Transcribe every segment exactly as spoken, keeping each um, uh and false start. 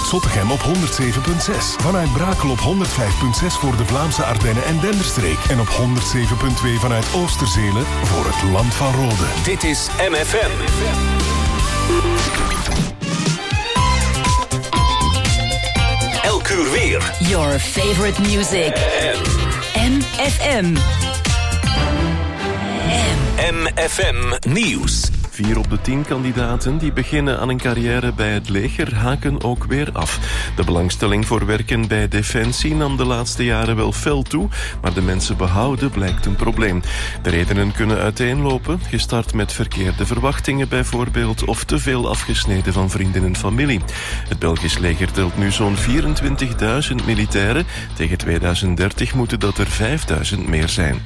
Vanuit Zottegem op honderd zeven komma zes. Vanuit Brakel op honderd vijf komma zes voor de Vlaamse Ardennen en Denderstreek. En op honderd zeven komma twee vanuit Oosterzelen voor het Land van Rode. Dit is M F M. Elk uur weer. Your favorite music. M F M. M F M Nieuws. Vier op de tien kandidaten die beginnen aan een carrière bij het leger haken ook weer af. De belangstelling voor werken bij Defensie nam de laatste jaren wel fel toe, maar de mensen behouden blijkt een probleem. De redenen kunnen uiteenlopen, gestart met verkeerde verwachtingen bijvoorbeeld, of te veel afgesneden van vrienden en familie. Het Belgisch leger telt nu zo'n vierentwintigduizend militairen. Tegen tweeduizend dertig moeten dat er vijfduizend meer zijn.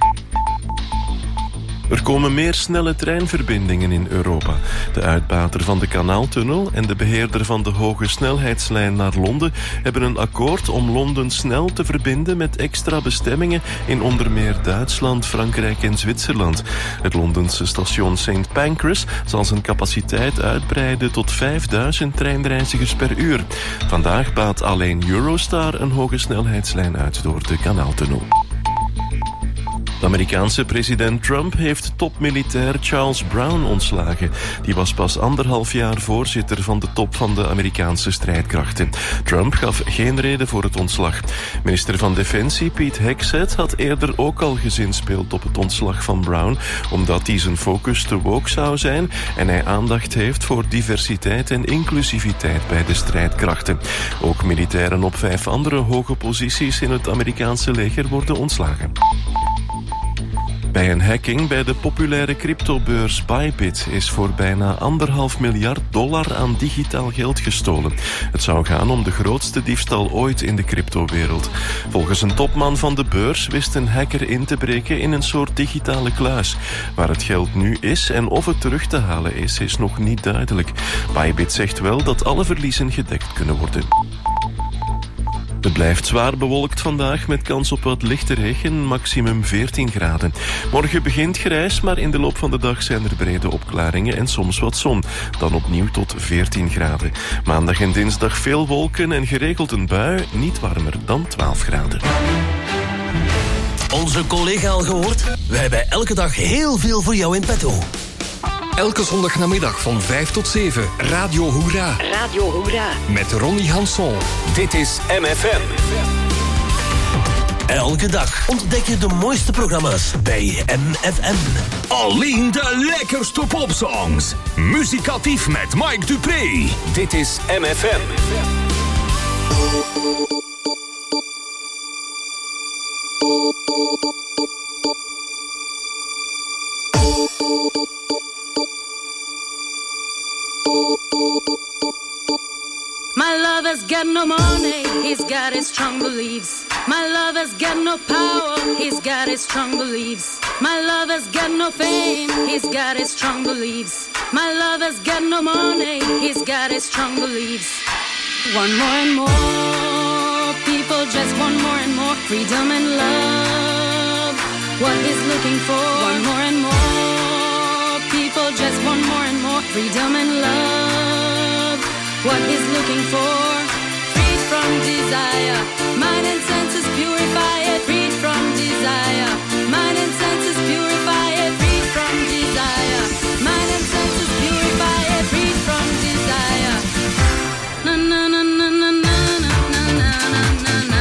Er komen meer snelle treinverbindingen in Europa. De uitbater van de Kanaaltunnel en de beheerder van de hoge snelheidslijn naar Londen hebben een akkoord om Londen snel te verbinden met extra bestemmingen in onder meer Duitsland, Frankrijk en Zwitserland. Het Londense station Saint Pancras zal zijn capaciteit uitbreiden tot vijfduizend treinreizigers per uur. Vandaag baat alleen Eurostar een hoge snelheidslijn uit door de Kanaaltunnel. De Amerikaanse president Trump heeft topmilitair Charles Brown ontslagen. Die was pas anderhalf jaar voorzitter van de top van de Amerikaanse strijdkrachten. Trump gaf geen reden voor het ontslag. Minister van Defensie Pete Hegseth had eerder ook al gezinspeeld op het ontslag van Brown, omdat hij zijn focus te woke zou zijn en hij aandacht heeft voor diversiteit en inclusiviteit bij de strijdkrachten. Ook militairen op vijf andere hoge posities in het Amerikaanse leger worden ontslagen. Bij een hacking bij de populaire cryptobeurs Bybit is voor bijna anderhalf miljard dollar aan digitaal geld gestolen. Het zou gaan om de grootste diefstal ooit in de cryptowereld. Volgens een topman van de beurs wist een hacker in te breken in een soort digitale kluis. Waar het geld nu is en of het terug te halen is, is nog niet duidelijk. Bybit zegt wel dat alle verliezen gedekt kunnen worden. Het blijft zwaar bewolkt vandaag met kans op wat lichte regen, maximum veertien graden. Morgen begint grijs, maar in de loop van de dag zijn er brede opklaringen en soms wat zon. Dan opnieuw tot veertien graden. Maandag en dinsdag veel wolken en geregeld een bui, niet warmer dan twaalf graden. Onze collega al gehoord? Wij hebben elke dag heel veel voor jou in petto. Elke zondagnamiddag van vijf tot zeven. Radio Hoera. Radio Hoera. Met Ronnie Hanson. Dit is M F M. Elke dag ontdek je de mooiste programma's bij M F M. Alleen de lekkerste popsongs. Muzikatief met Mike Dupré. Dit is M F M. My lover's got no money, he's got his strong beliefs. My lover's got no power, he's got his strong beliefs. My lover's got no fame, he's got his strong beliefs. My lover's got no money, he's got his strong beliefs. One more and more, people just want more and more freedom and love. What he's looking for, one more and more, people just want more and more freedom and love. What he's looking for, freed from desire, mind and senses purify it, freed from desire, mind and senses purify it, freed from desire, mind and senses purify it, freed from desire. Na na na na na na na na na na na.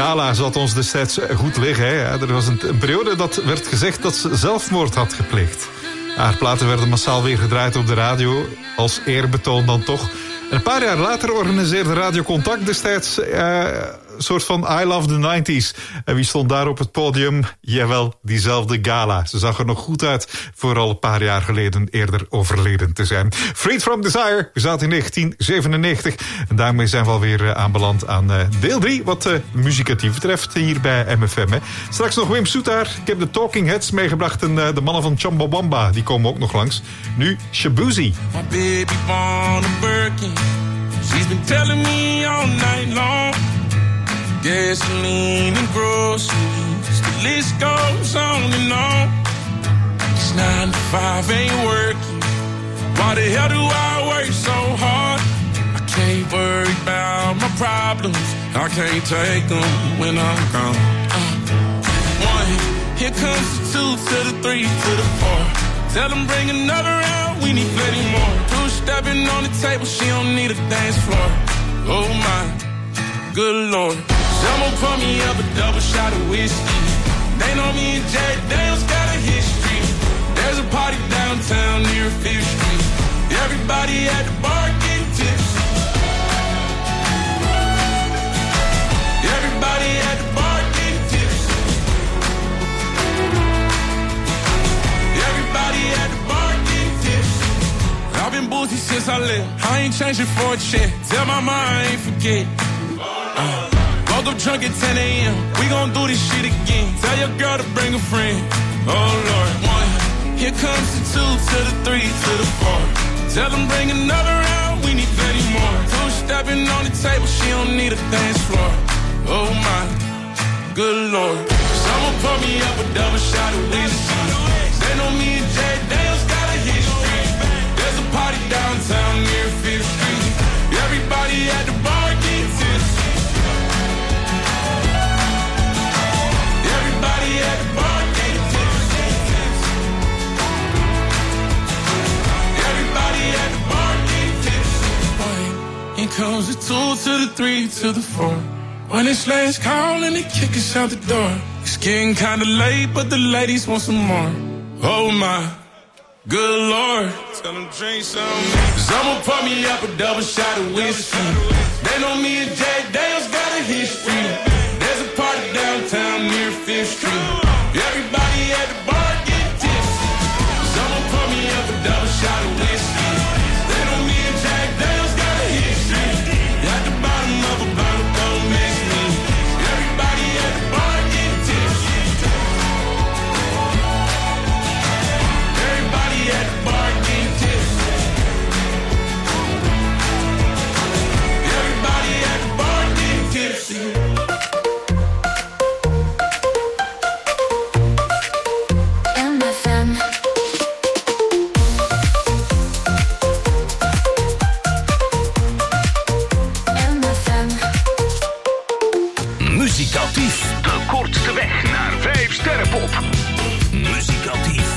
Gala zat ons destijds goed liggen. Hè. Er was een, een periode dat werd gezegd dat ze zelfmoord had gepleegd. Haar platen werden massaal weer gedraaid op de radio, als eerbetoon dan toch. En een paar jaar later organiseerde Radio Contact destijds uh, een soort van I Love the nineties. En wie stond daar op het podium? Jawel, diezelfde Gala. Ze zag er nog goed uit voor al een paar jaar geleden eerder overleden te zijn. Freed from Desire, we zaten in negentien zevenennegentig. En daarmee zijn we alweer uh, aanbeland aan uh, deel drie, wat uh, muzikatief betreft hier bij M F M. Hè. Straks nog Wim Soetaar. Ik heb de Talking Heads meegebracht en uh, de mannen van Chumbawamba, die komen ook nog langs. Nu Shabuzi. My baby born a Birkin. She's been telling me all night long. Gasoline and groceries, the list goes on and on. It's nine to five, ain't working. Why the hell do I work so hard? I can't worry about my problems. I can't take them when I'm gone. Uh, one, here comes the two to the three to the four. Tell them bring another round, we need plenty more. Two stepping on the table, she don't need a dance floor. Oh my, good Lord. Someone pour me up a double shot of whiskey. They know me and Jack Daniels got a history. There's a party downtown near Fifth Street. Everybody at the bar getting tipsy. Everybody at the bar getting tipsy. Everybody at the bar getting tipsy. I've been boozy since I left. I ain't changing for a check. Tell my mom I ain't forget. Uh. Woke up drunk at ten a.m. We gon' do this shit again. Tell your girl to bring a friend. Oh Lord. One. Here comes the two to the three to the four. Tell them bring another round. We need plenty more. Two stepping on the table. She don't need a dance floor. Oh my, good Lord. Someone pour me up a double shot of whiskey. They know me and Jack Daniels got a history. There's a party downtown near Fifth Street. Everybody at the bar getting tipsy. Everybody at the bar getting tipsy. Everybody at the bar getting tipsy. Here comes the two to the three to the four. When it's last call and they kick us out the door. It's getting kinda late, but the ladies want some more. Oh my, good Lord. Tell them drink some. Someone pour me up a double shot of whiskey. They know me and Jack Daniels got a history. There's a party downtown near Fifth Street. Everybody at the bar get tipsy. Someone pour me up a double shot of whiskey. They know me and Jack Daniels got a history. At the bottom of a bottle, don't miss me. Everybody at the bar get tipsy. Everybody at the bar get tipsy. Everybody at the bar get tipsy. Muzikatief, de kortste weg naar vijf sterrenpop. Muzikatief.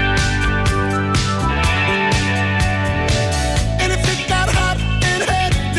And if it got hot in head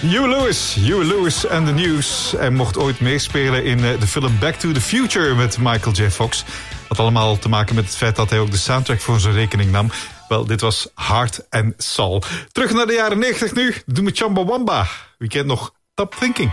Huey Lewis, Huey Lewis and the News. Hij mocht ooit meespelen in de film Back to the Future met Michael J. Fox. Had allemaal te maken met het feit dat hij ook de soundtrack voor zijn rekening nam. Wel, dit was Heart and Soul. Terug naar de jaren negentig nu. Doe met Chumbawamba. Wie kent nog Top Thinking?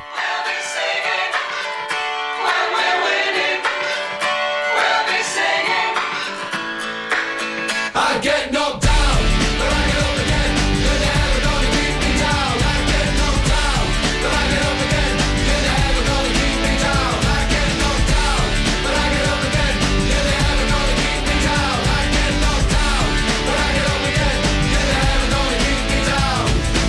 I get knocked down, but I get up again. You're never gonna keep me down. I get knocked down, but I get up again. You're never gonna keep me down. I get knocked down, but I get up again. You're never gonna keep me down. I get knocked down, but I get up again. You're never gonna keep me down.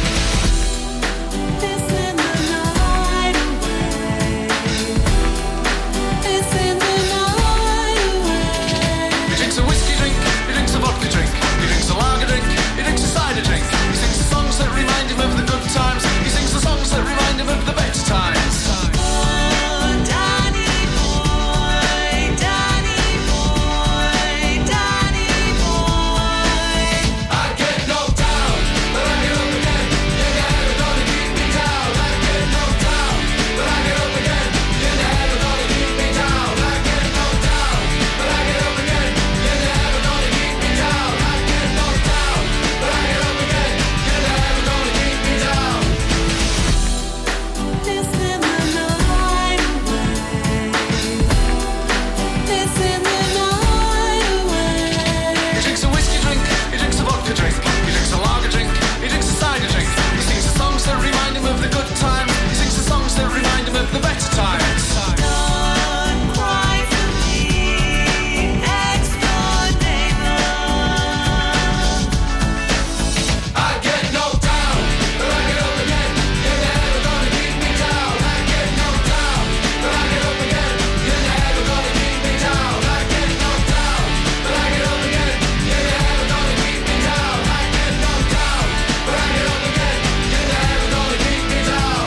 This in the night away. This in the night away. He drinks a whiskey drink, he drinks a vodka drink. He drinks a lager drink, he drinks a cider drink. He sings the songs that remind him of the good times. He sings the songs that remind him of the better times. Oh, Danny boy, Danny boy, Danny boy. I get knocked down, but I get up again. You're never gonna keep me down. I get knocked down, but I get up again. You're never gonna keep me down. I get knocked down, but I get up again. You're never gonna keep me down. I get knocked down, but I get up again. You're never gonna keep me down. This in the night away. This in the night away. He drinks a whiskey drink, he drinks a vodka drink. He drinks a lager drink, he drinks a cider drink. He sings the songs that remind him of the good times. He sings the songs that remind him of the better times. Don't cry for me, next-door neighbor. I get knocked down, but I get up again. You're never gonna keep me down. I get knocked down, but I get up again. You're never gonna keep me down. I get knocked down, but I get up again. You're never gonna keep me down. I get knocked down, but I get up again. You're never gonna keep me down.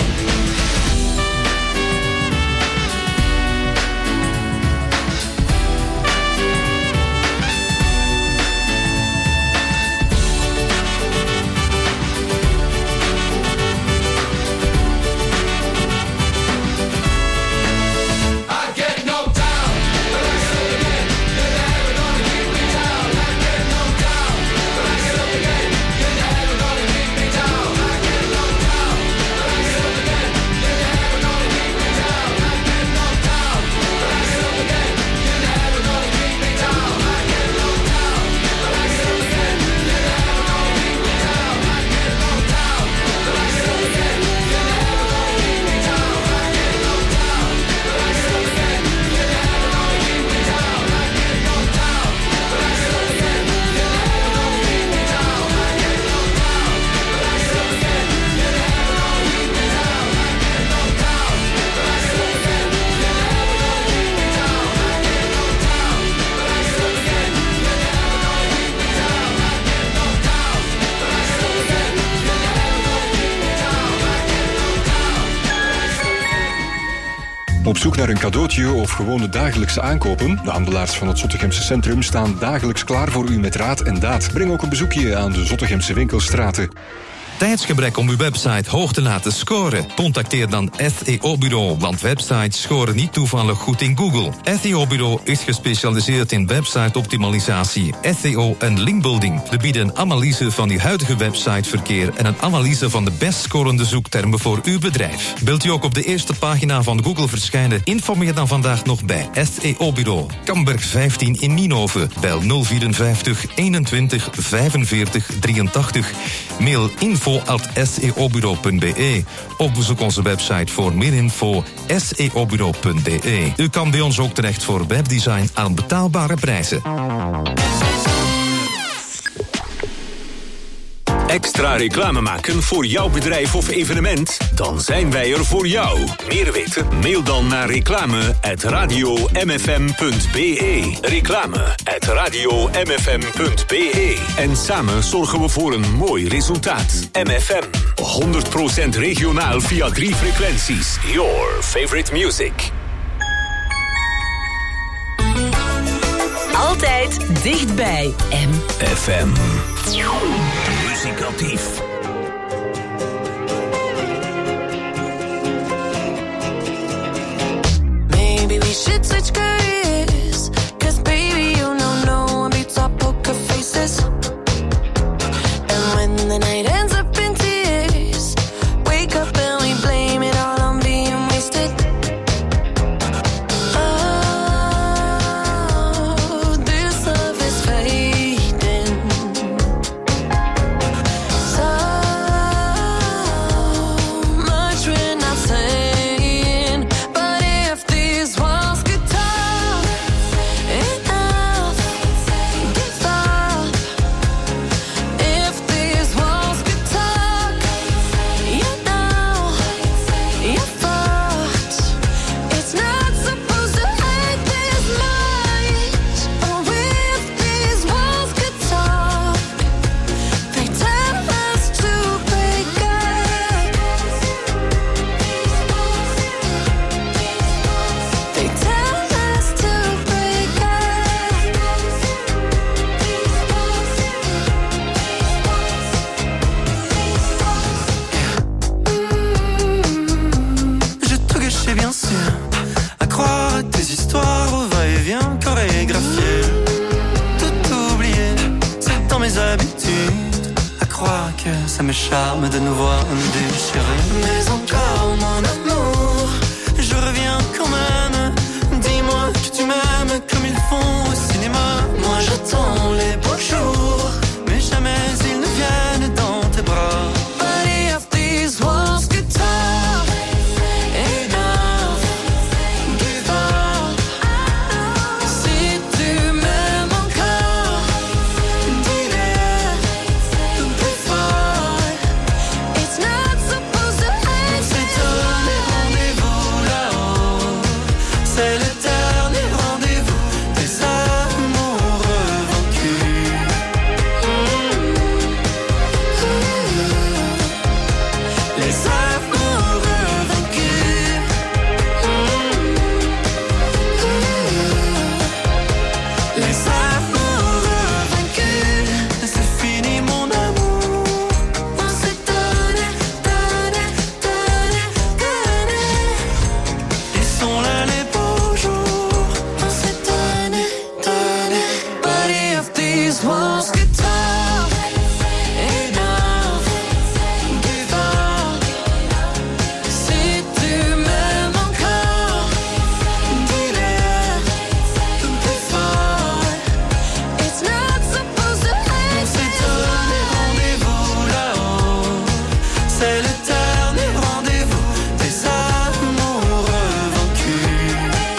I get knocked down, but I get up again. You're never gonna keep me down. I get knocked down, but I get up again. You're never gonna keep me down. I get knocked down, but I get up again. You're never gonna keep me down. I get knocked down, but I get up again. You're never gonna keep me down. I get knocked down, but I get up again. You're never gonna keep me down. I get knocked down, but I get up again. You're never gonna keep me down. I get knocked down, but I get up again. You're never gonna keep me down. I get knocked down, but I get up again. You're never gonna keep me down. I get knocked down, but I get up again. You're never gonna keep me down. I get knocked down, but I get up again. You're never gonna keep me down. I get knocked down, but I get up again. You're never gonna keep me down. I get knocked down, but I get up again. You're never gonna keep me down. I get knocked down, but I get up again. Op zoek naar een cadeautje of gewone dagelijkse aankopen? De handelaars van het Zottegemse Centrum staan dagelijks klaar voor u met raad en daad. Breng ook een bezoekje aan de Zottegemse winkelstraten. Tijdsgebrek om uw website hoog te laten scoren? Contacteer dan S E O-bureau, want websites scoren niet toevallig goed in Google. S E O-bureau is gespecialiseerd in website-optimalisatie, S E O en linkbuilding. We bieden een analyse van uw huidige websiteverkeer en een analyse van de best scorende zoektermen voor uw bedrijf. Wilt u ook op de eerste pagina van Google verschijnen? Informeer dan vandaag nog bij S E O-bureau. Kamberg vijftien in Nienhoven. Bel nul vierenvijftig eenentwintig vijfenveertig drieëntachtig. Mail info at s e o bureau punt b e of bezoek onze website voor meer info s e o bureau punt b e. U kan bij ons ook terecht voor webdesign aan betaalbare prijzen. Extra reclame maken voor jouw bedrijf of evenement? Dan zijn wij er voor jou. Meer weten? Mail dan naar reclame at radio m f m punt b e. Reclame at radio m f m punt b e. En samen zorgen we voor een mooi resultaat. M F M, honderd procent regionaal via drie frequenties. Your favorite music. Altijd dichtbij. M F M. Muzikatief. might switch careers. Cause baby, you know no one beats our poker faces. And when the night ends up in tears, wake up and we blame it all on being wasted. Oh, this love is fading. So much we're not saying. But if these walls could talk, enough, give up. If these walls could talk, you know, you're fucked. It's not supposed to hurt this much. Oh, if these walls could talk, they tell us to break up. They tell us to break up. J'ai tout gâché bien sûr, à croire à tes histoires au va-et-vient chorégraphié. Tout oublié, c'est dans mes habitudes. À croire que ça me charme de nous voir nous déchirer. Mais encore mon amour, je reviens quand même. Dis-moi que tu m'aimes comme ils font au cinéma. Moi j'attends les beaux jours, mais jamais ils ne viennent dans tes bras. But if these walls could talk, enough, give up. Si tu m'aimes encore, dis-le plus fort. It's not supposed to hurt. On s'est donné rendez-vous là-haut. C'est le dernier rendez-vous des amoureux vaincus. Les amoureux vaincus. Les amoureux vaincus. C'est fini mon amour. On s'est donné, donné, donné, donné. Ils sont là les beaux jours. On s'est donné, donné. But if these walls could talk, enough, give up. Si tu m'aimes encore, dis-le plus fort. It's not supposed to On hurt. s'est donné rendez-vous là-haut. C'est le dernier rendez-vous des amoureux vaincus.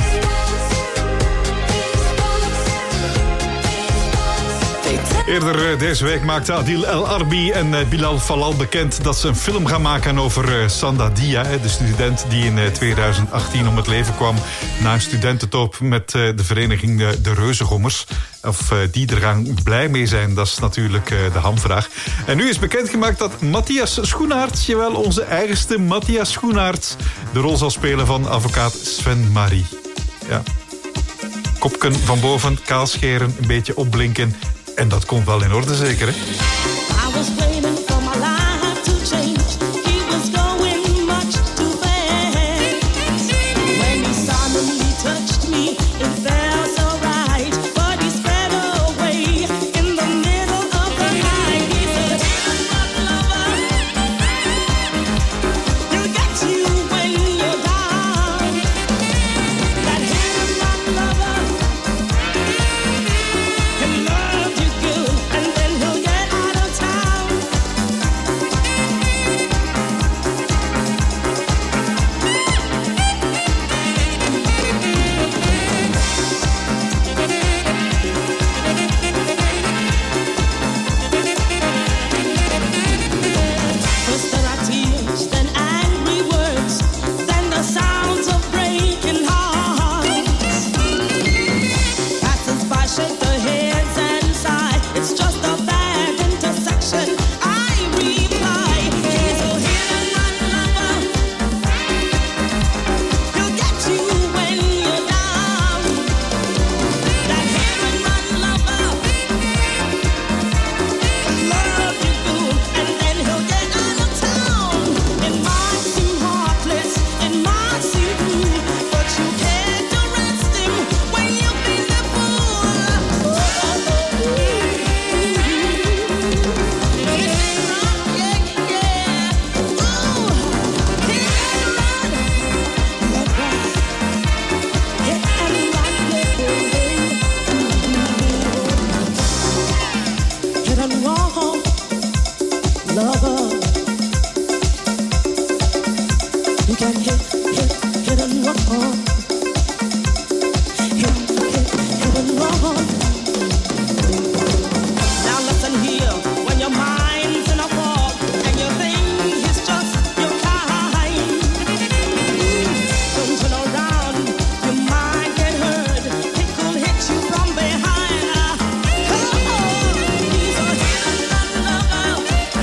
Eerder eh, deze week maakte Adil El Arbi en eh, Bilal Falal bekend dat ze een film gaan maken over eh, Sanda Dia, hè, de student die in eh, tweeduizend achttien om het leven kwam na een studententop met eh, de vereniging eh, De Reuzengommers. Of eh, die er gaan blij mee zijn, dat is natuurlijk eh, de hamvraag. En nu is bekendgemaakt dat Matthias Schoenaerts, jawel, onze eigenste Matthias Schoenaerts, de rol zal spelen van advocaat Sven Marie. Ja. Kopken van boven, kaal scheren, een beetje opblinken. En dat komt wel in orde, zeker, hè? I was waiting for my life to change. He was going much too fast. When he suddenly touched me, it felt so right. But he sped away in the middle of the night. He said, "I'm not lover. He'll get you when you're down. That I'm not lover. He'll love you good, and then he'll get out of town." You can hit, hit, hit and run. Hit, hit, hit and run. Now listen here, when your mind's in a fog and you think it's just your kind, don't turn around, you might get hurt. It could hit you from behind. Come on, he's a hidden lover.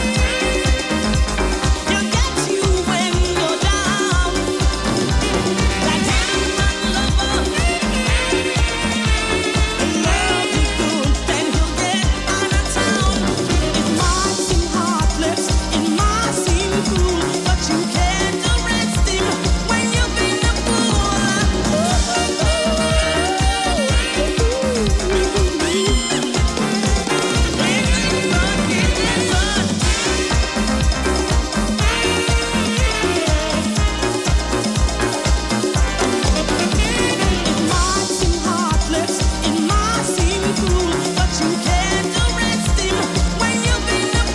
You get you when you're down. That hidden lover, love you good, then he'll get out of town. It might seem heartless, it might seem cruel, but you can't arrest him when you've been a fool. It might seem heartless, it might seem cruel, but you can't arrest him when you've been a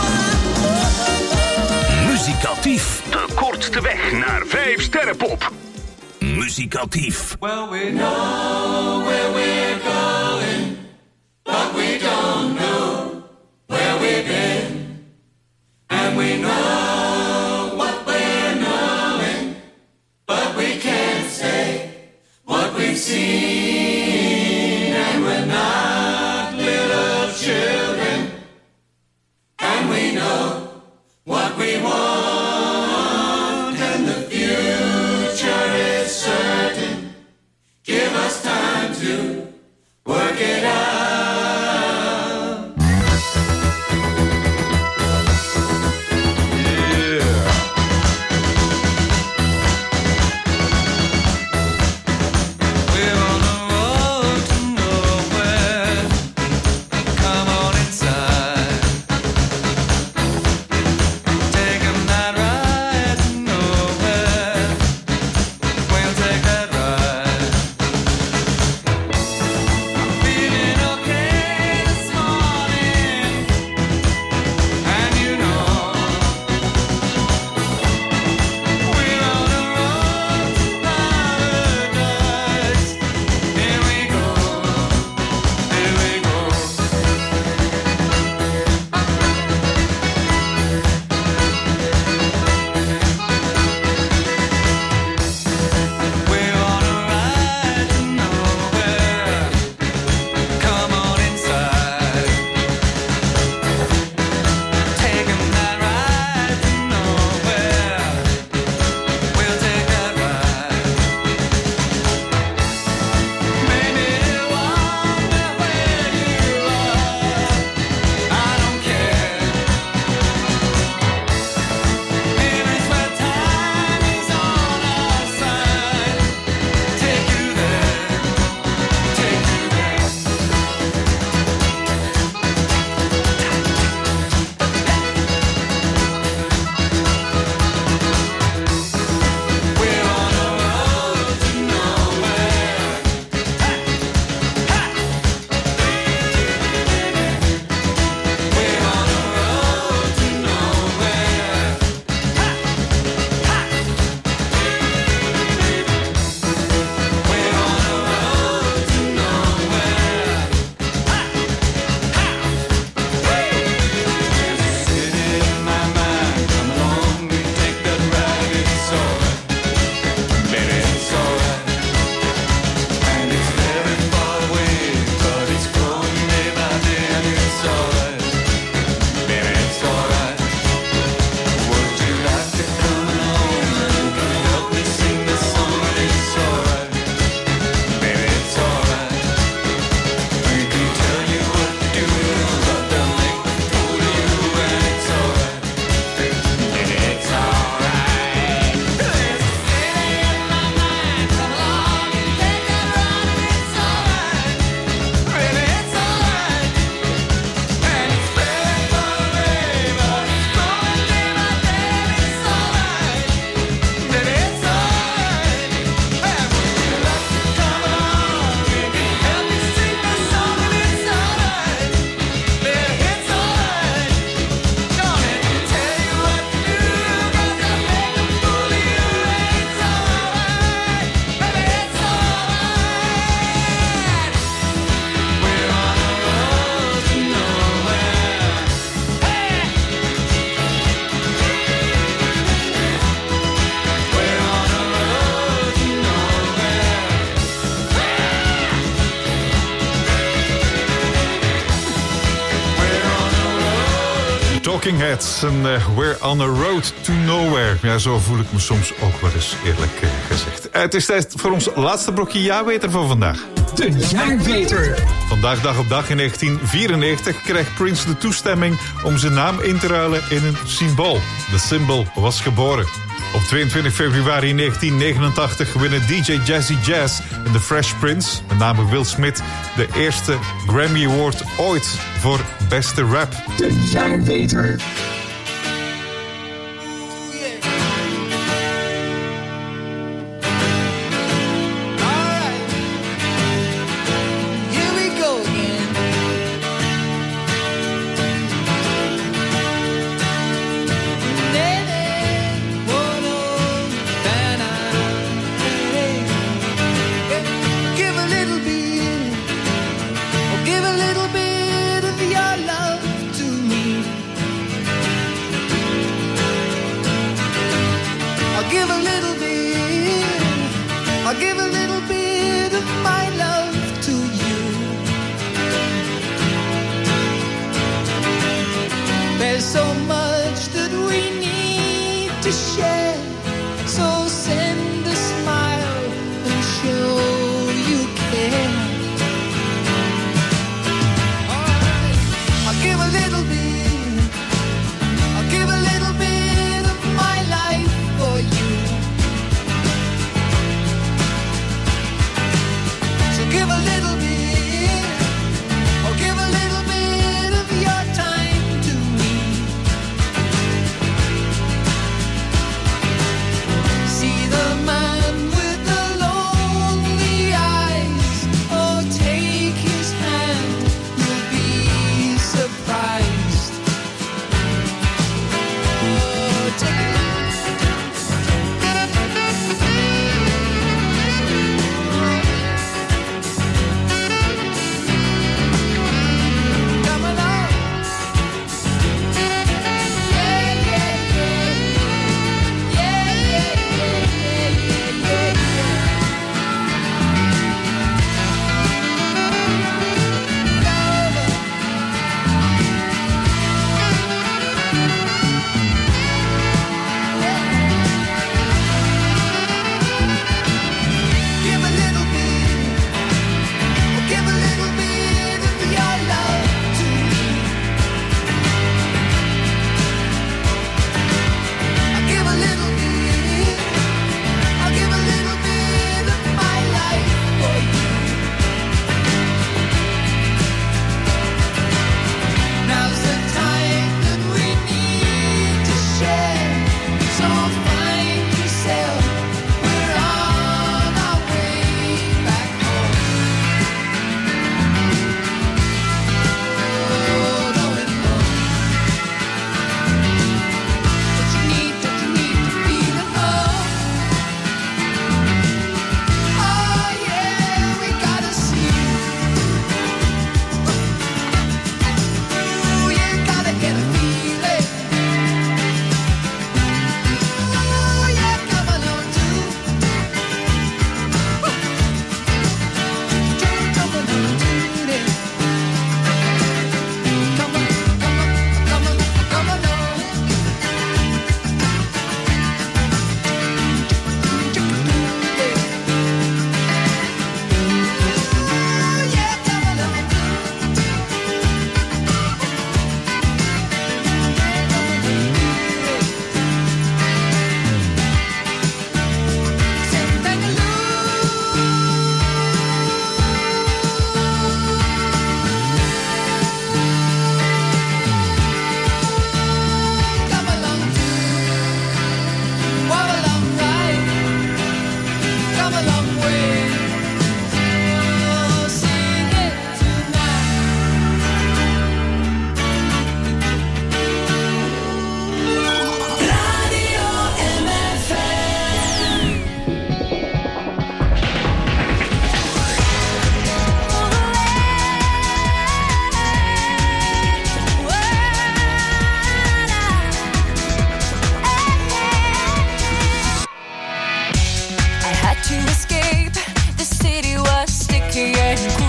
fool. Muzikatief. De kortste weg naar vijf sterrenpop. Muzikatief. Well, we know where we're going, but we don't know where we've been. And we know what we're knowing, but we can't say what we've seen. And we're not little children, and we know what we want, and the future is certain. Give us time to work it out. Talking Heads en uh, We're on a road to nowhere. Ja, zo voel ik me soms ook wel eens, eerlijk uh, gezegd. Uh, het is tijd voor ons laatste blokje jaarweter van vandaag. De jaarweter. Vandaag, dag op dag in negentien vierennegentig, kreeg Prince de toestemming om zijn naam in te ruilen in een symbool. De symbol was geboren. Op tweeëntwintig februari negentien negenentachtig winnen D J Jazzy Jazz en The Fresh Prince, met name Will Smith, de eerste Grammy Award ooit voor beste rap. De jaarweter.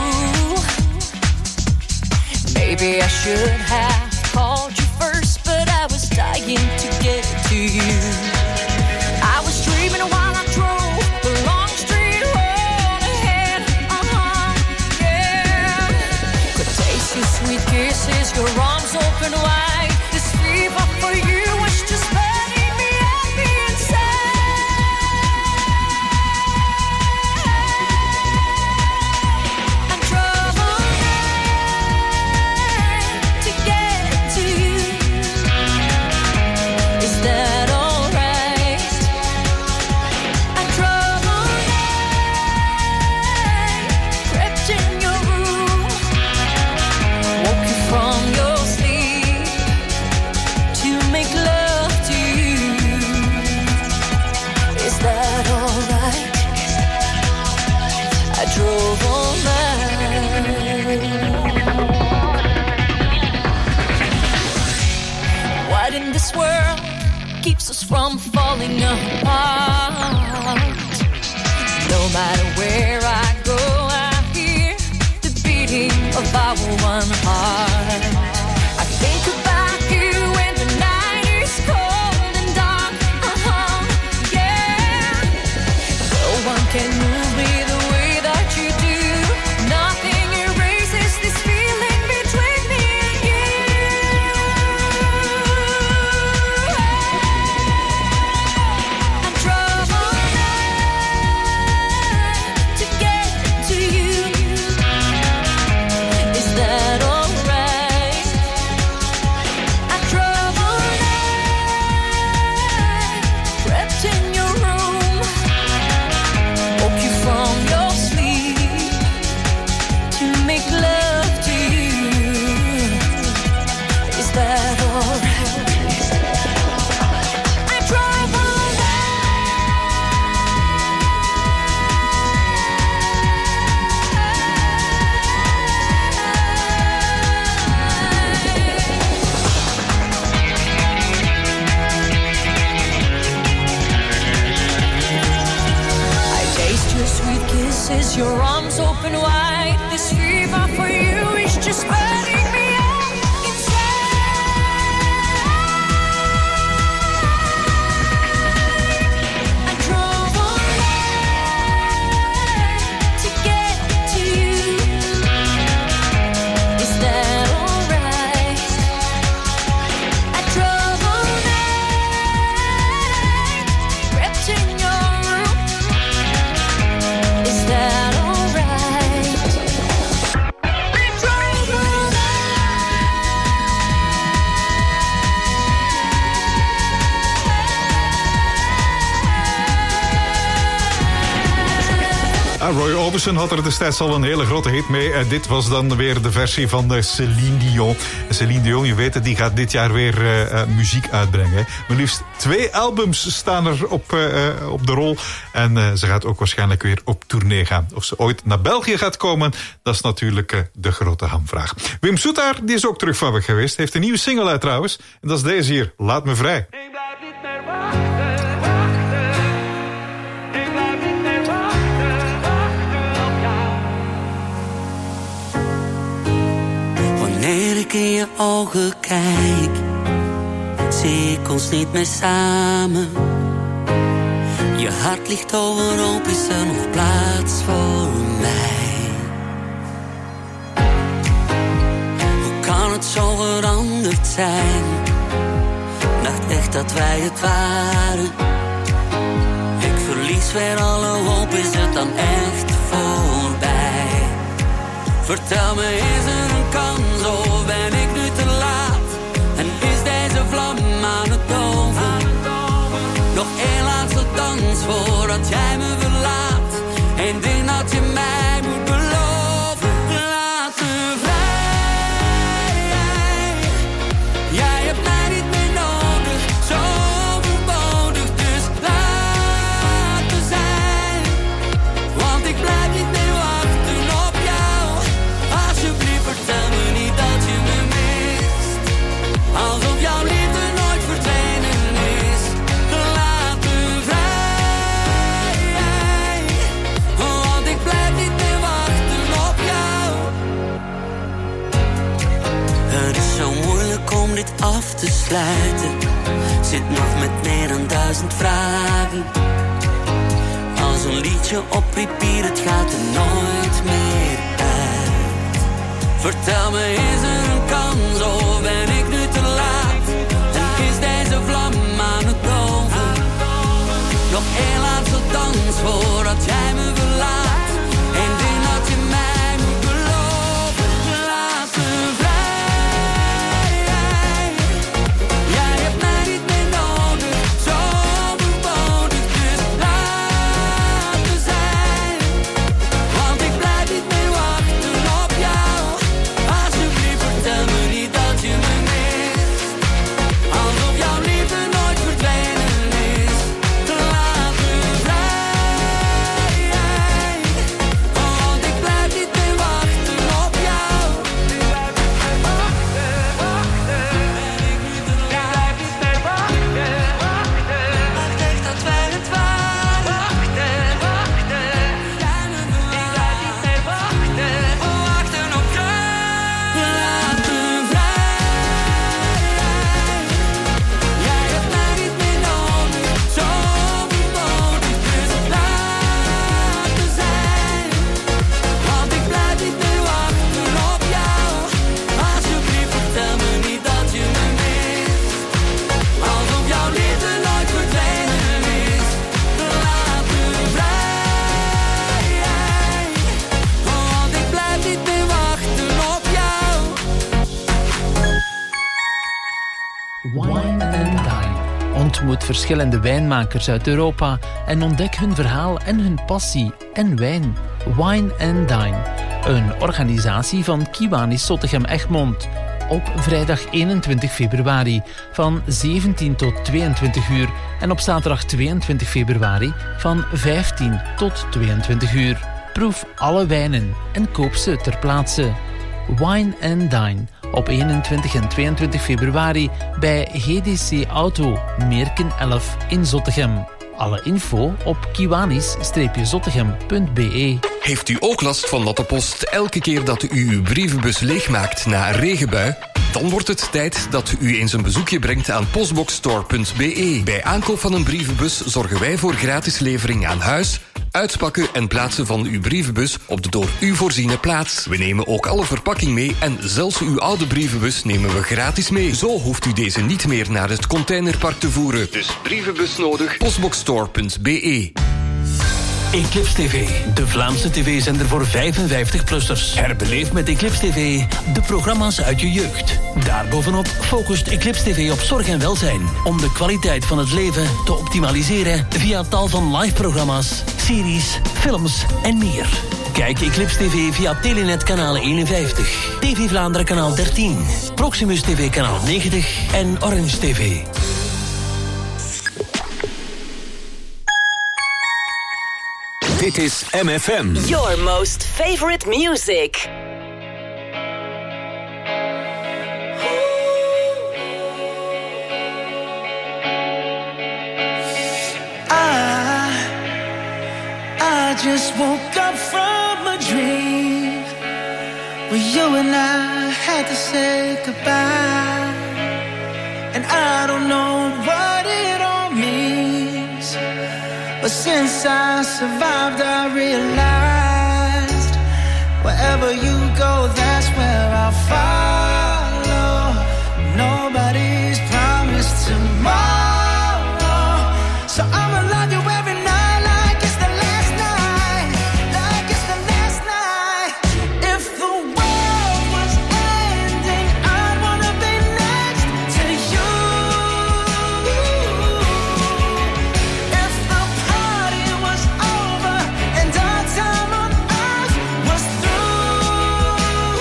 Maybe I should have called you first, but drove all night. What in this world keeps us from falling apart? No matter where I go, I hear the beating of our one heart. I think about you when the night is cold and dark. Uh-huh, yeah. No one can move me the way that you do. Nothing erases this feeling between me and you. I drove all night to get to you. Is that alright? I drove all night, crept in your room, woke you from your sleep to make love to you. Is that alright? I drove all I taste your sweet kisses, your arms open wide. This fever for you is just burning me up inside. I drove all night to get to you. Is that alright? I drove all night, crept in your room. Is that alright? I drove all Ah, Roy Orbison had er destijds al een hele grote hit mee. En dit was dan weer de versie van uh, Céline Dion. En Céline Dion, je weet het, die gaat dit jaar weer uh, uh, muziek uitbrengen. Hè. Maar liefst twee albums staan er op, uh, uh, op de rol. En uh, ze gaat ook waarschijnlijk weer op tournee gaan. Of ze ooit naar België gaat komen, dat is natuurlijk uh, de grote hamvraag. Wim Soetaar, die is ook terug van weg geweest. Heeft een nieuwe single uit trouwens. En dat is deze hier, Laat me vrij. Wanneer ik in je ogen kijk, zie ik ons niet meer samen. Je hart ligt overhoop, is er nog plaats voor mij? Hoe kan het zo veranderd zijn? Dacht echt dat wij het waren. Ik verlies weer alle hoop, is het dan echt voorbij? Vertel me, is er een kans of ben ik nu te laat? En is deze vlam aan het doven? Nog één laatste dans voordat jij me verlaat. Eén ding dat je mij moet beloven. Laat me vrij. Jij hebt mij niet meer nodig, zo overbodig. Dus laat me zijn. Want ik blijf niet meer wachten op jou. Alsjeblieft vertel me niet dat je me mist. Alsof jouw liefde nooit verdwenen is. Laat me vrij. Want ik blijf niet meer wachten op jou. Het is zo moeilijk om dit af te sluiten. Zit nog met meer dan duizend vragen. Als een liedje op repeat, het gaat er nooit meer uit. Vertel me, is er een kans of ben ik nu te laat? En is deze vlam aan het doven? Nog één laatste dans voordat jij me verlaat. Eén ding dat je mij moet beloven. Laat me vrij. Jij hebt mij niet meer nodig, zo overbodig. Dus laat me zijn. Want ik blijf niet meer wachten op jou. Alsjeblieft vertel me niet dat je me mist. Alsof jouw liefde nooit verdwenen is. Laat me vrij. verschillende wijnmakers uit Europa en ontdek hun verhaal en hun passie en wijn. Wine and Dine, een organisatie van Kiwanis Zottegem Egmond. Op vrijdag eenentwintig februari van zeventien tot tweeëntwintig uur en op zaterdag tweeëntwintig februari van vijftien tot tweeëntwintig uur. Proef alle wijnen en koop ze ter plaatse. Wine and Dine op eenentwintig en tweeëntwintig februari bij G D C Auto, Meerken elf in Zottegem. Alle info op kiwanis zottegem punt b e. Heeft u ook last van natte post elke keer dat u uw brievenbus leegmaakt na een regenbui? Dan wordt het tijd dat u eens een bezoekje brengt aan postboxstore punt b e. Bij aankoop van een brievenbus zorgen wij voor gratis levering aan huis, uitpakken en plaatsen van uw brievenbus op de door u voorziene plaats. We nemen ook alle verpakking mee en zelfs uw oude brievenbus nemen we gratis mee. Zo hoeft u deze niet meer naar het containerpark te voeren. Dus brievenbus nodig, postboxstore punt b e. Eclipse T V, de Vlaamse tv-zender voor vijfenvijftig-plussers. Herbeleef met Eclipse T V de programma's uit je jeugd. Daarbovenop focust Eclipse T V op zorg en welzijn, om de kwaliteit van het leven te optimaliseren via tal van live-programma's, series, films en meer. Kijk Eclipse T V via Telenet kanaal eenenvijftig, T V Vlaanderen kanaal dertien, Proximus T V kanaal negentig en Orange T V. Dit is M F M. Your most favorite music. I, I just woke up from a dream where you and I had to say goodbye, and I don't know what it all means, but since I survived I realized wherever you go, that's where I'll follow. Nobody's promised tomorrow, so I'ma love you every night like it's the last night, like it's the last night. If the world was ending, I'd wanna be next to you. If the party was over and our time on earth was through,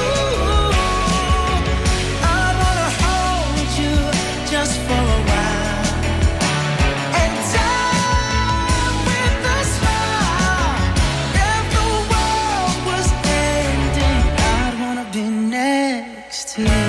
I'd wanna hold you just for a while and die with a smile. If the world was ending, I'd wanna be next to you.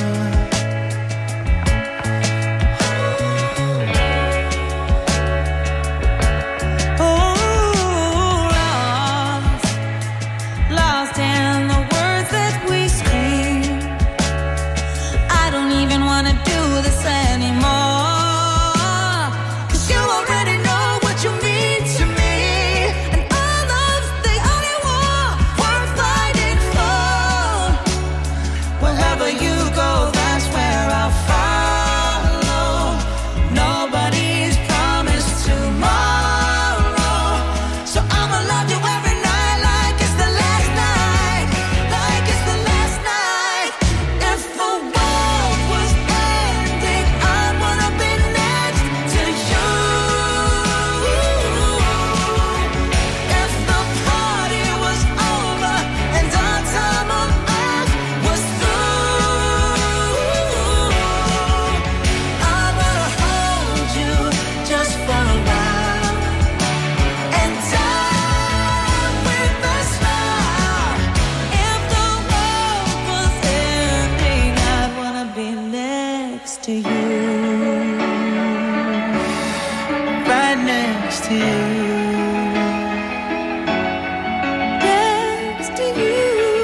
Oh, lost, lost in the words that we scream. I don't even wanna do this anymore, 'cause you already know what you mean to me, and all love's the only war worth fighting for. Wherever you go, that's where I'll follow. Nobody's promised tomorrow, so I'ma love you every night like it's the last night, like it's the last night. If the world was ending, I'd wanna be next to you. If the party was over and our time on earth was through, I'd wanna hold you just for a while and die with a smile. If the world was ending, I'd wanna be next to you, right next to you, next to you,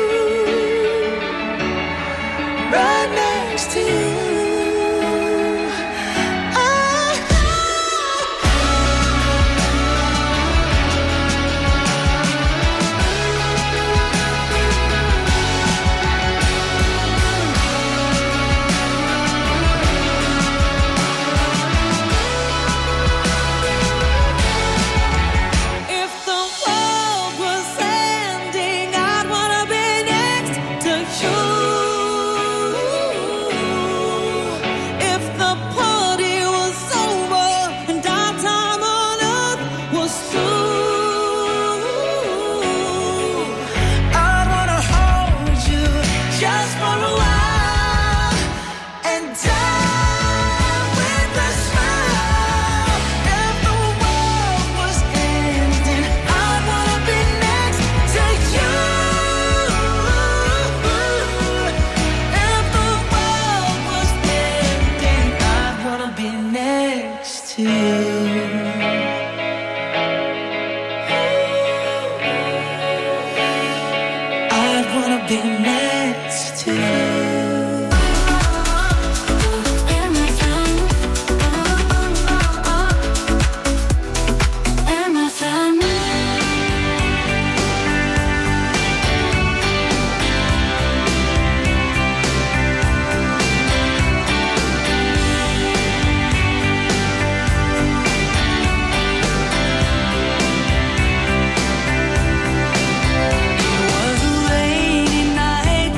right next to you. wanna be next to you. It was a rainy night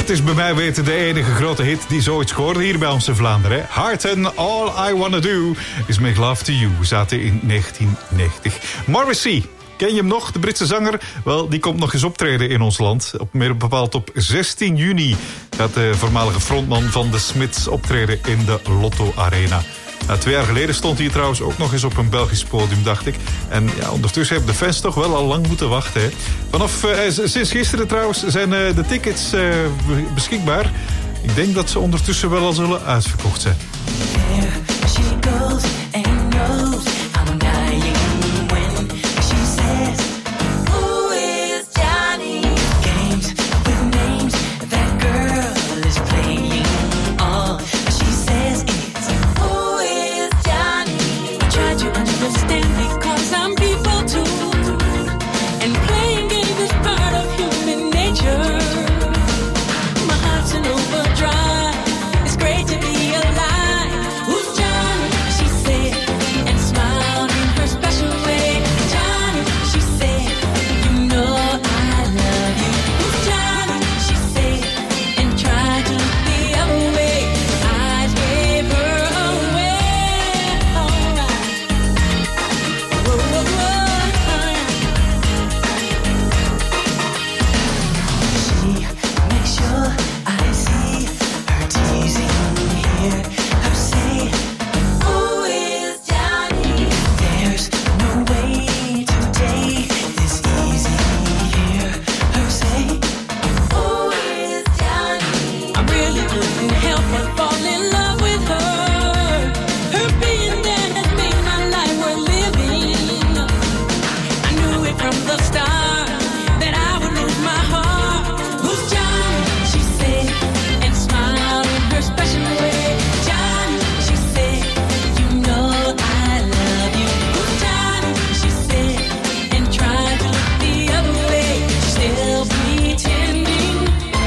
het is bij mij weten de enige grote hit die zoiets scoorde hier bij ons in Vlaanderen. Hè? Heart and All I Wanna Do is Make Love to You. We zaten in negentien negentig. Morrissey. Ken je hem nog, de Britse zanger? Wel, die komt nog eens optreden in ons land. Op, meer bepaald op zestien juni gaat de voormalige frontman van de Smiths optreden in de Lotto Arena. Nou, twee jaar geleden stond hij trouwens ook nog eens op een Belgisch podium, dacht ik. En ja, ondertussen hebben de fans toch wel al lang moeten wachten. Hè. Vanaf uh, sinds gisteren trouwens zijn uh, de tickets uh, beschikbaar. Ik denk dat ze ondertussen wel al zullen uitverkocht zijn. There she goes and knows I'm dying when she says, who is Johnny? Games with names, that girl is playing. All she says is, who is Johnny? I try to understand because I'm people too, and playing games is part of human nature. My heart's in overdrive. It's great to be alive. Who's Johnny? She said, and smiled in her special way. Johnny, she said, you know I love you. Who's Johnny? She said, and tried to look the other way. Eyes gave her away. Alright. Whoa, whoa, whoa. She makes sure I see her teasing, hear her say, who is Johnny? There's no way to take this easy, hear her say, who is Johnny? I really couldn't help but fall in love with her. Her being there has made my life worth living. I knew it from the start that I would lose my heart. Who's Johnny? She said, and smiled in her special way. Johnny, she said, you know I love you. Who's Johnny? She said, and tried to look the other way. Still pretending.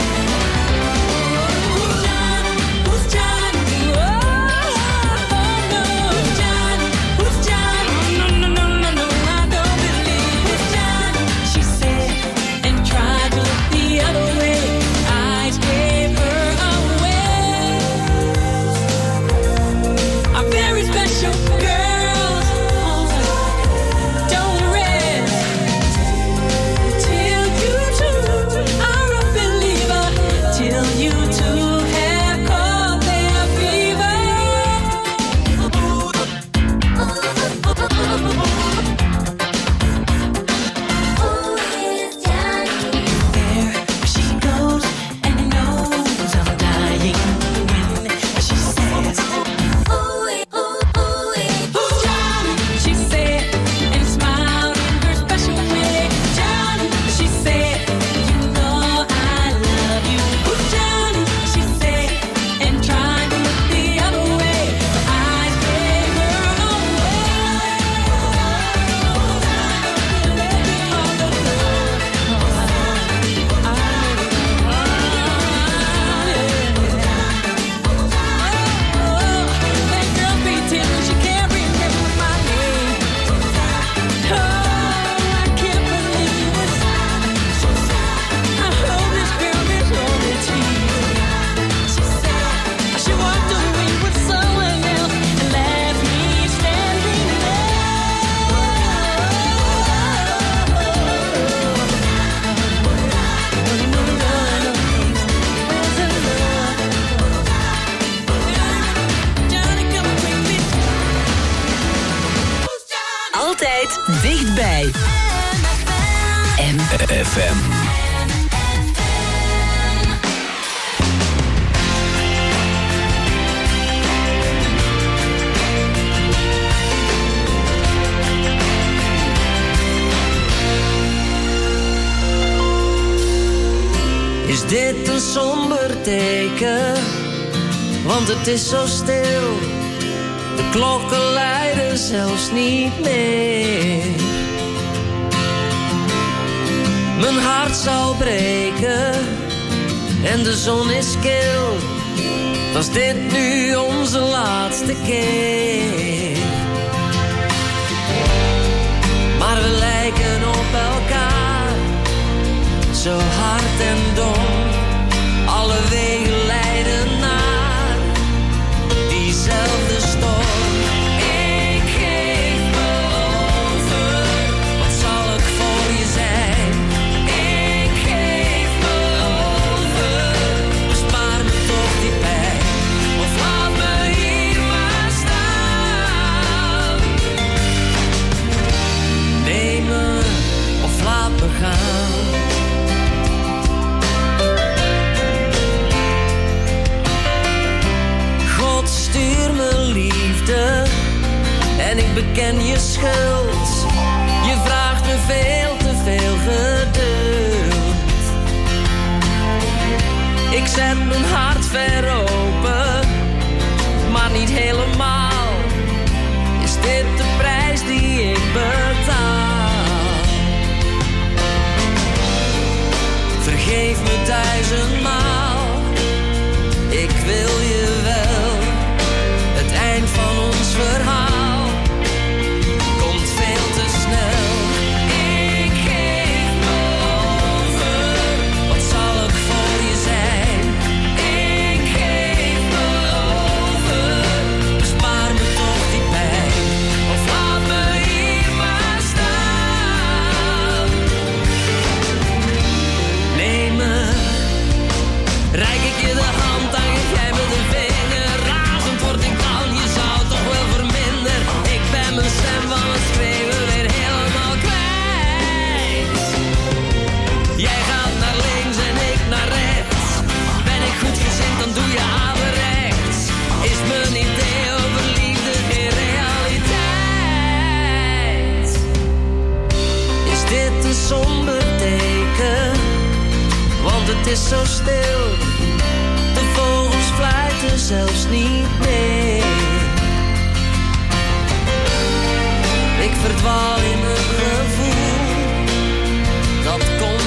Who's Johnny? Who's Johnny? Oh, no. Who's Johnny? Who's Johnny? No, no, no, no, no, I don't believe. Who's Johnny? She said, and tried to look the other way. Eyes gave her away. A very special girl. Don't rest till you two are a believer. Till you two have caught their fever. There she goes and knows I'm dying when she says, who's Johnny? She said, and smiled in her special way. Johnny, she said, you know I love you. Who's Johnny? She said, and tried to look the other way. Eyes gave her that girl pretending she can't remember my name. Oh, I can't believe it. I hope this girl is only to you. She said she walked away with someone else and left me standing Altijd dichtbij. M F M. Is dit een somber teken? Want het is zo stil. De klokken luiden zelfs niet meer. Mijn hart zal breken en de zon is kil. Was dit nu onze laatste keer? Maar we lijken op elkaar, zo hard en dom. Alle ik beken je schuld. Je vraagt me veel te veel geduld. Ik zet mijn hart ver open, maar niet helemaal. Is dit de prijs die ik betaal? Vergeef me duizendmaal, ik wil je wel. Het eind van ons verhaal komt veel te snel. Ik geef me over, wat zal ik voor je zijn? Ik geef me over, bespaar me toch die pijn. Of laat me hier maar staan. Neem me, reik ik je de hand, dan geef jij me de vinger. Razend word ik dan, je zou toch wel verminderen. Ik ben mijn stem van het schreeuwen weer helemaal kwijt. Jij gaat naar links en ik naar rechts. Ben ik goed gezind, dan doe je averechts. Is mijn idee over liefde geen realiteit? Is dit een somber teken? Want het is zo stil. De vogels fluiten zelfs niet meer. Ik verdwaal in een gevoel dat komt